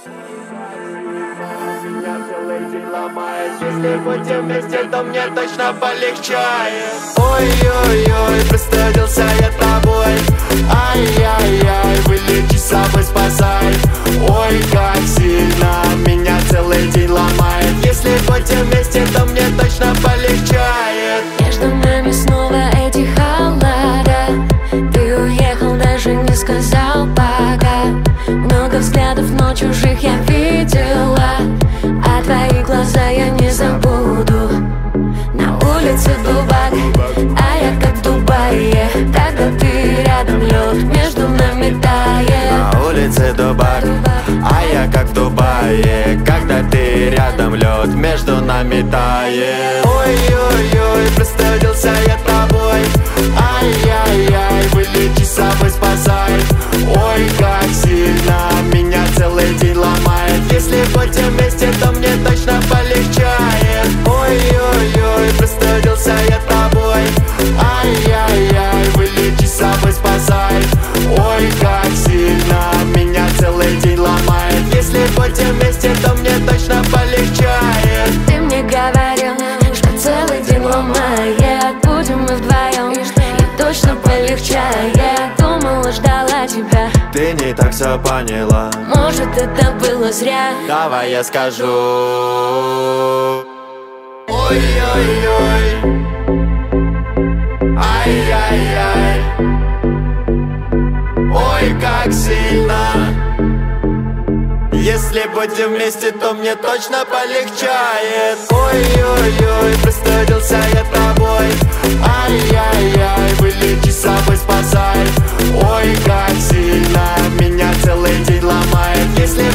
Меня целый день ломает. Если будем вместе, то мне точно полегчает. Ой-ой-ой, простудился я тобой. Ай-яй-яй, вылечи с собой, спасай. Ой, как сильно меня целый день ломает. Если будем вместе, то мне точно полегчает. Между нами снова эти холода. Ты уехал, даже не сказал пока. Много взглядов, но чужих я видела, а твои глаза я не забуду. На улице дубак, а я как в Дубае. Когда ты рядом, лед между нами тает. На улице дубак, а я как в Дубае. Когда ты рядом, лед между нами тает. Ой-ой-ой, простудился я тобой. Ай-яй-яй, вылечи с собой, спасай. Ой, как сильно меня целый день ломает. Если будем вместе, то мне точно полегчает. Ой-ой-ой, простудился я тобой. Ай-яй-яй, вылечи с собой, спасай. Ой, как сильно меня целый день ломает. Если будем вместе, то мне точно полегчает. Ты мне говорил, что целый день ломает. Будем мы вдвоем, и точно полегчает. Думала, ждала тебя. Ты не так все поняла. Может, это было зря. Давай я скажу. Ой-ой-ой, ай-яй-яй. Ой, как сильно. Если будем вместе, то мне точно полегчает. Ой-ой-ой, простудился я тобой. Ай-яй-яй, вылечи с собой, спасай. Ой, как сильно меня целый день ломает. Если